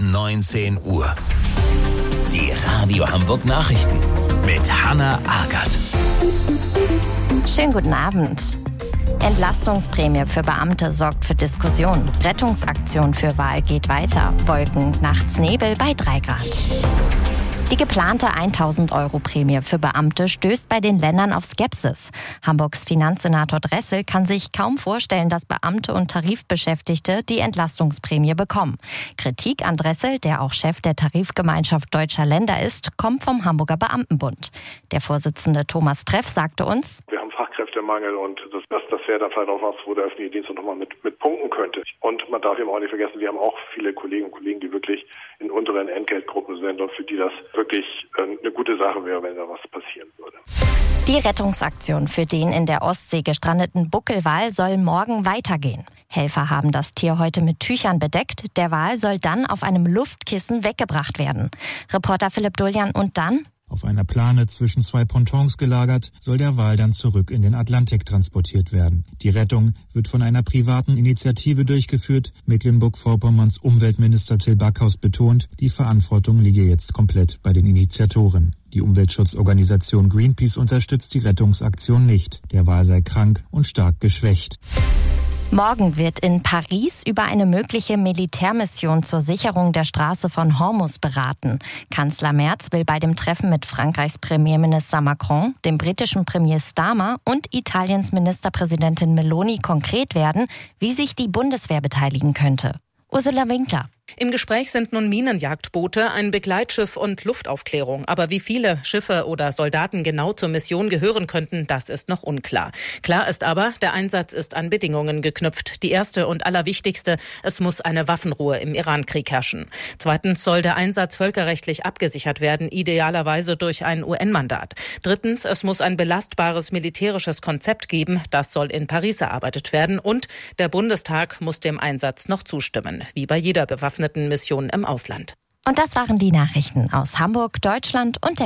19 Uhr. Die Radio Hamburg Nachrichten mit Hanna Agert. Schönen guten Abend. Entlastungsprämie für Beamte sorgt für Diskussion. Rettungsaktion für Wahl geht weiter. Wolken, nachts Nebel bei 3 Grad. Die geplante 1.000 € Prämie für Beamte stößt bei den Ländern auf Skepsis. Hamburgs Finanzsenator Dressel kann sich kaum vorstellen, dass Beamte und Tarifbeschäftigte die Entlastungsprämie bekommen. Kritik an Dressel, der auch Chef der Tarifgemeinschaft Deutscher Länder ist, kommt vom Hamburger Beamtenbund. Der Vorsitzende Thomas Treff sagte uns: Wir haben Fachkräftemangel und das wäre dann vielleicht auch was, wo der öffentliche Dienst nochmal mit punkten könnte. Und man darf eben auch nicht vergessen, wir haben auch viele Kolleginnen und Kollegen, die wirklich in unteren Entgeltgruppen sind und für die das wirklich eine gute Sache wäre, wenn da was passieren würde. Die Rettungsaktion für den in der Ostsee gestrandeten Buckelwal soll morgen weitergehen. Helfer haben das Tier heute mit Tüchern bedeckt. Der Wal soll dann auf einem Luftkissen weggebracht werden. Reporter Philipp Duljan und dann? Auf einer Plane zwischen 2 Pontons gelagert, soll der Wal dann zurück in den Atlantik transportiert werden. Die Rettung wird von einer privaten Initiative durchgeführt. Mecklenburg-Vorpommerns Umweltminister Till Backhaus betont, die Verantwortung liege jetzt komplett bei den Initiatoren. Die Umweltschutzorganisation Greenpeace unterstützt die Rettungsaktion nicht. Der Wal sei krank und stark geschwächt. Morgen wird in Paris über eine mögliche Militärmission zur Sicherung der Straße von Hormuz beraten. Kanzler Merz will bei dem Treffen mit Frankreichs Premierminister Macron, dem britischen Premier Starmer und Italiens Ministerpräsidentin Meloni konkret werden, wie sich die Bundeswehr beteiligen könnte. Ursula Winkler. Im Gespräch sind nun Minenjagdboote, ein Begleitschiff und Luftaufklärung. Aber wie viele Schiffe oder Soldaten genau zur Mission gehören könnten, das ist noch unklar. Klar ist aber, der Einsatz ist an Bedingungen geknüpft. Die erste und allerwichtigste: es muss eine Waffenruhe im Irankrieg herrschen. Zweitens soll der Einsatz völkerrechtlich abgesichert werden, idealerweise durch ein UN-Mandat. Drittens, es muss ein belastbares militärisches Konzept geben. Das soll in Paris erarbeitet werden. Und der Bundestag muss dem Einsatz noch zustimmen, wie bei jeder bewaffneten Missionen im Ausland. Und das waren die Nachrichten aus Hamburg, Deutschland und der